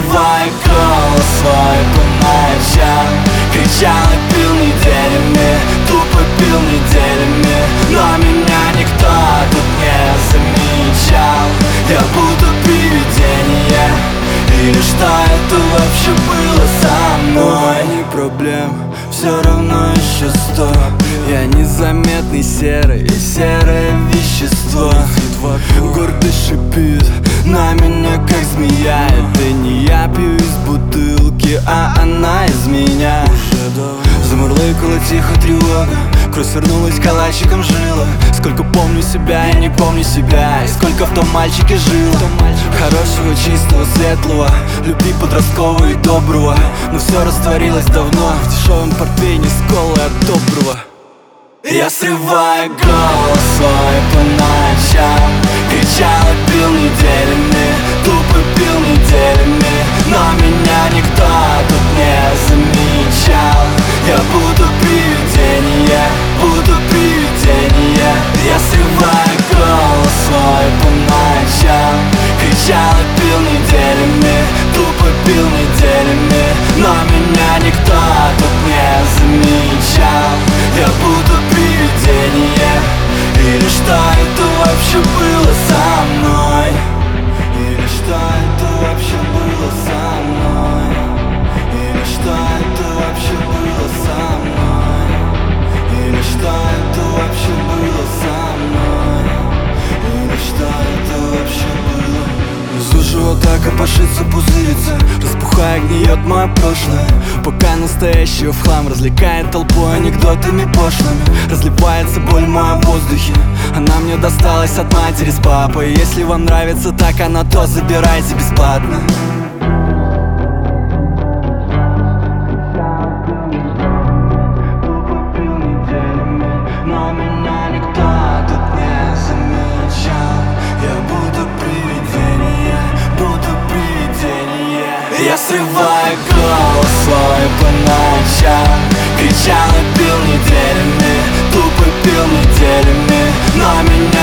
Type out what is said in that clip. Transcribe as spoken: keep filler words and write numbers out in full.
срывая голос свой по ночам, кричал и пил неделями, тупо пил неделями, но меня никто тут не замечал. Я будто привидение, или что это вообще было со мной? Не проблем, все равно еще сто. Я незаметный серый, серое вещество. Гордо шипит на меня, как змея. Это не я пью из бутылки, а она из меня. Замурлыкала тихо тревога, кровь свернулась калачиком жила. Сколько помню себя и не помню себя, и сколько в том мальчике жило. Хорошего, чистого, светлого, любви подросткового и доброго. Но все растворилось давно в дешевом портвейне с колой от доброго. Я срываю голос свой по ночам, кричал и пил неделями, тупо пил неделями, но меня никто тут не замечал. Я буду привидение, буду привидение. Я срываю голос свой по ночам, кричал и пил неделями, тупо пил неделями, но меня никто тут не замечал. Я буду привидение, или что это вообще было со мной? Или что это вообще было со мной? Или что это вообще было со мной? Или что это вообще было со мной? Или что это вообще было? Внизу живота копошится, пузырится, распухая, гниет мое прошлое. Пока настоящего в хлам развлекает толпой анекдотами пошлыми. Разливается боль в моем воздухе, она мне досталась от матери с папой. Если вам нравится так она, то забирайте бесплатно. Но меня никто тут не замечал. Я буду привидение, буду привидение. Я срываю голос свой по ночам, кричал и пил неделями, тупо пил неделями, но меня